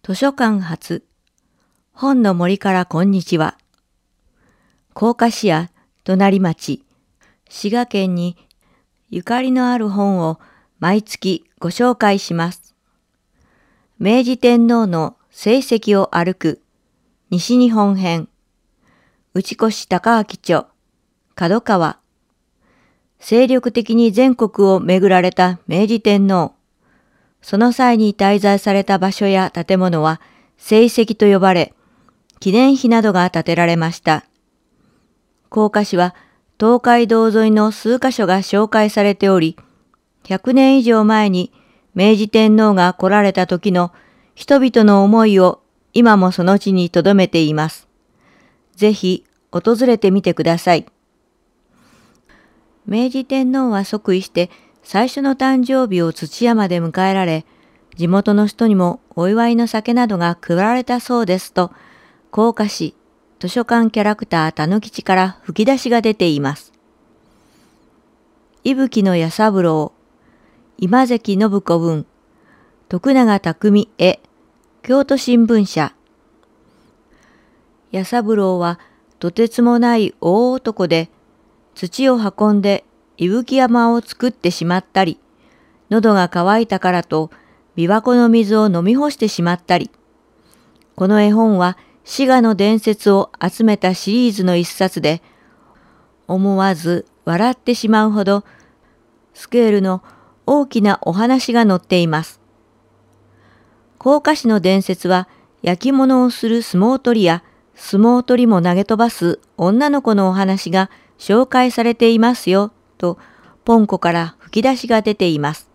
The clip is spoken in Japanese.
図書館発本の森からこんにちは。甲賀市や隣町、滋賀県にゆかりのある本を毎月ご紹介します。明治天皇の成績を歩く西日本編、内越高明著、角川。精力的に全国を巡られた明治天皇。その際に滞在された場所や建物は聖跡と呼ばれ、記念碑などが建てられました。甲賀市は東海道沿いの数カ所が紹介されており、100年以上前に明治天皇が来られた時の人々の思いを今もその地に留めています。ぜひ訪れてみてください。明治天皇は即位して最初の誕生日を土山で迎えられ、地元の人にもお祝いの酒などが配られたそうですと、甲賀市図書館キャラクターたぬきちから吹き出しが出ています。伊吹の弥三郎、今関信子文、徳永匠絵、京都新聞社。弥三郎はとてつもない大男で、土を運んで伊吹山を作ってしまったり、喉が渇いたからと琵琶湖の水を飲み干してしまったり。この絵本は滋賀の伝説を集めたシリーズの一冊で、思わず笑ってしまうほどスケールの大きなお話が載っています。甲賀市の伝説は焼き物をする相撲取りや相撲取りも投げ飛ばす女の子のお話が紹介されていますよとポンコから吹き出しが出ています。